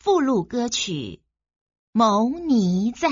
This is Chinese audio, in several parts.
附录歌曲《牟尼赞》。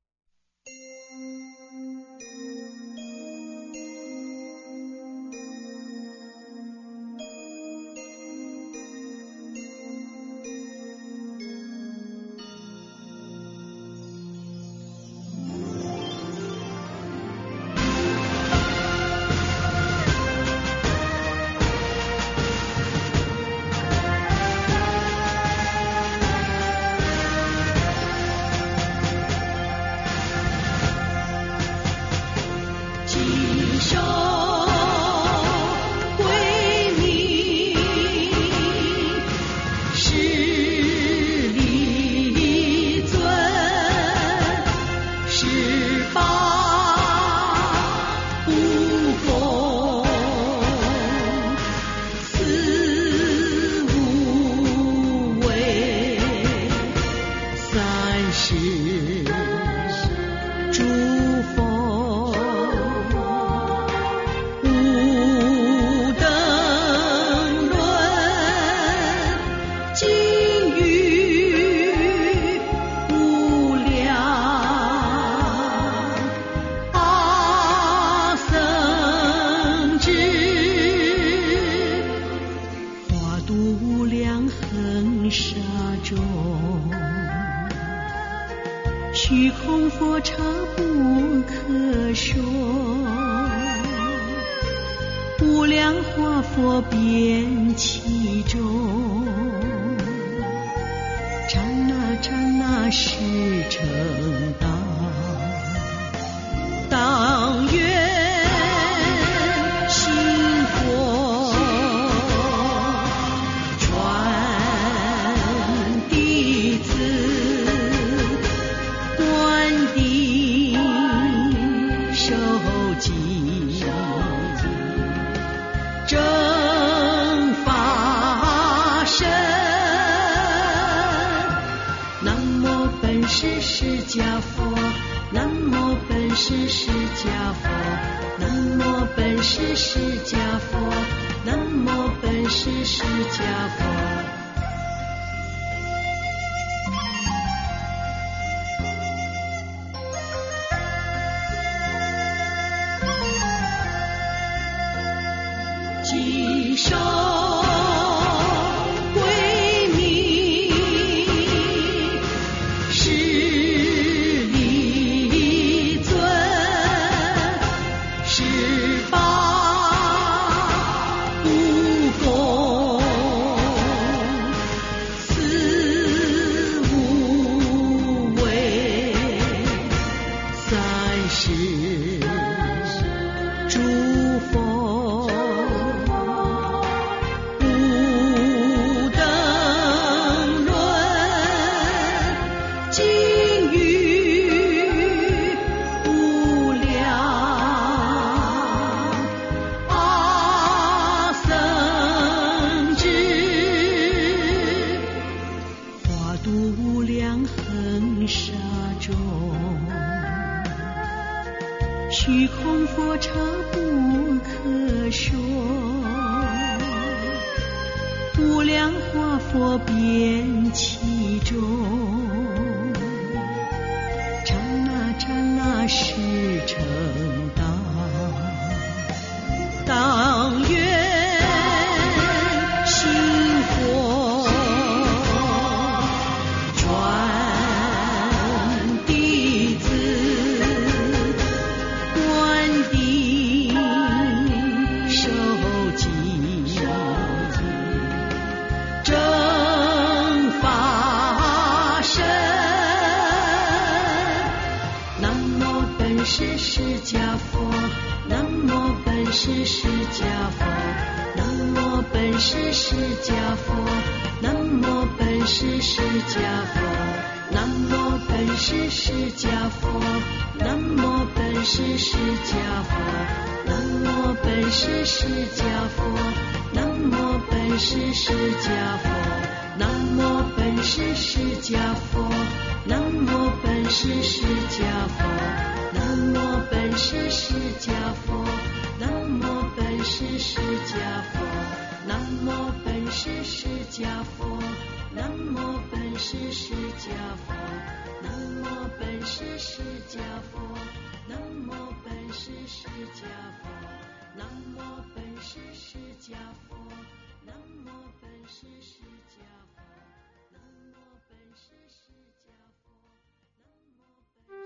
虚空佛刹不可说，无量华佛遍其中，刹那刹那时成道，当愿心佛传弟子，观地受记，正法身。南无本师释迦佛，南无本师释迦佛，南无本师释迦佛，南无本师释迦佛。稽首归命，势力尊，十八不共，四无畏，三世诸佛，无等论，经语无量，阿僧祇，化度无量恒沙中，虚空佛刹不可说，无量华佛遍其中，刹那刹那时成道，当愿心佛传弟子，观地受记，正法身。南无本师释迦佛，南无本师释迦佛，南无本师释迦佛，南无本师释迦佛，南无本师释迦佛，南无本师释迦佛，南无本师释迦佛，南无本师释迦佛，南无本师释迦佛，南无本师释迦佛，南无本师释迦佛，南无本师释迦佛，南无本师释迦佛。 南无本师释迦佛，南无本师释迦佛，南无本师释迦佛，南无本师释迦佛，南无本师释迦佛，南无本师释迦佛，南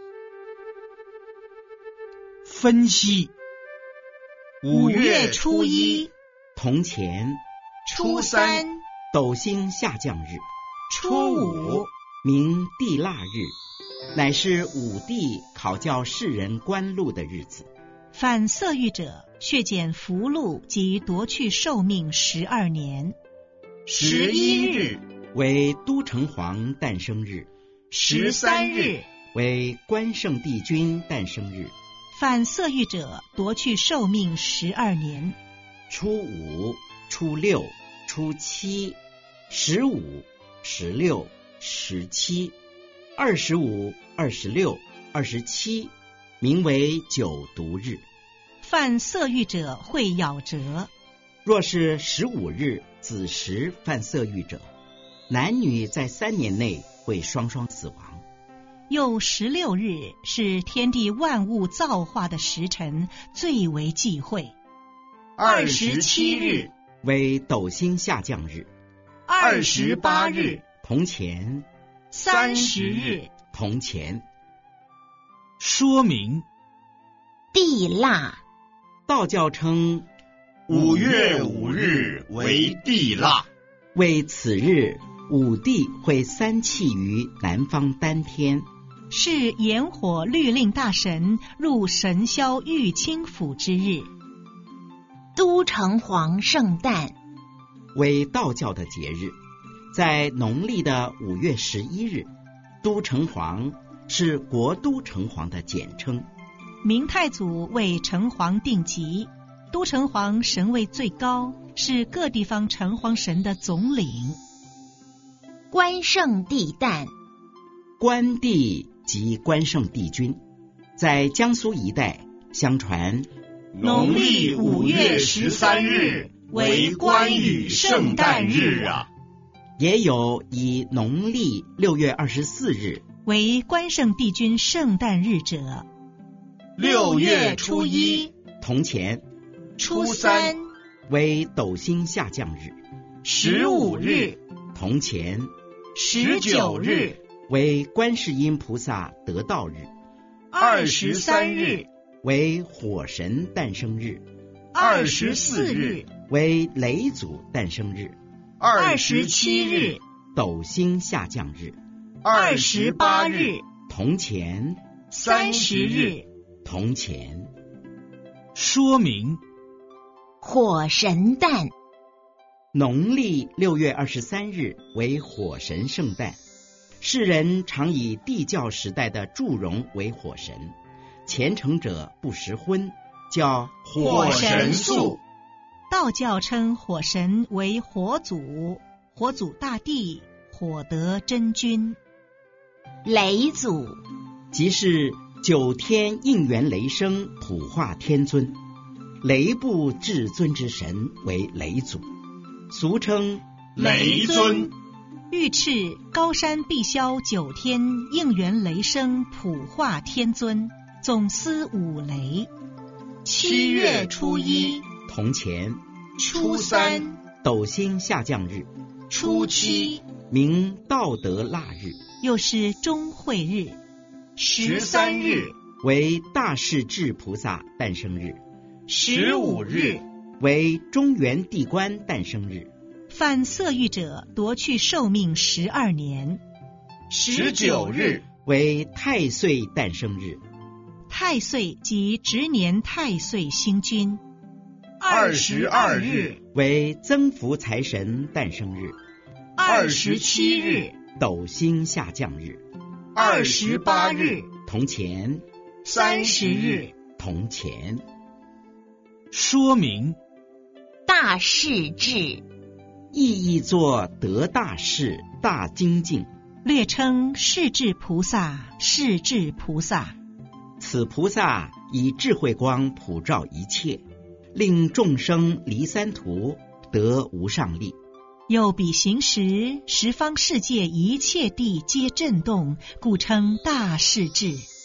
无。 分析。 5月初1， 铜钱， 初3， 斗星下降日， 初5， 名地腊日，乃是武帝考教世人官禄的日子。 犯色欲者，削减福禄及夺去寿命12年。 11日为都城隍诞生日 ，13日为关圣帝君诞生日。 犯色欲者，夺去寿命12年。 初5、初6、初7、15、16、17、25、26、27，名为九毒日。 犯色欲者会咬折。 若是15日子时犯色欲者，男女在3年内会双双死亡。 又16日是天地万物造化的时辰，最为忌讳。 27日为斗星下降日 ，28日铜钱 ，30日铜钱。 说明。 地腊， 道教称 5月5日为地腊， 为此日武帝会3气于南方丹天， 是炎火律令大神入神霄玉清府之日。 都城隍圣诞， 为道教的节日，在农历的5月11日，都城隍是国都城隍的简称。 明太祖为城隍定级，都城隍神位最高，是各地方城隍神的总领。 关圣帝诞， 关帝即关圣帝君，在江苏一带，相传农历5月13日为关羽圣诞日啊。 也有以农历6月24日为关圣帝君圣诞日者。 6月初1， 铜钱， 初3， 为斗星下降日 15日， 铜钱 19日， 为观世音菩萨得道日 23日， 为火神诞生日 24日， 为雷祖诞生日 27日， 斗星下降日 28日， 铜钱 30日， 铜钱。 说明。 火神诞， 农历6月23日为火神圣诞，世人常以帝教时代的祝融为火神，虔诚者不食荤，叫火神素。 道教称火神为火祖，火祖大帝，火德真君。 雷祖， 即是9天应元雷声普化天尊，雷部至尊之神为雷祖，俗称雷尊。 御敕高山必消9天应元雷声普化天尊，总司5雷。 7月初1， 铜钱， 初3， 斗星下降日初7， 名道德腊日， 又是中会日。 13日， 为大势至菩萨诞生日 15日， 为中元帝官诞生日。 犯色欲者，夺去寿命12年。 19日， 为太岁诞生日。 太岁即值年太岁星君。 22日， 为增福财神诞生日。 27日， 斗星下降日。 28日， 铜钱 30日， 铜钱。 说明。 大势至， 意译作得大事、大精进， 略称世智菩萨、世智菩萨。 此菩萨以智慧光普照一切，令众生离三途，得无上利。 又彼行时，十方世界一切地皆震动，故称大势至。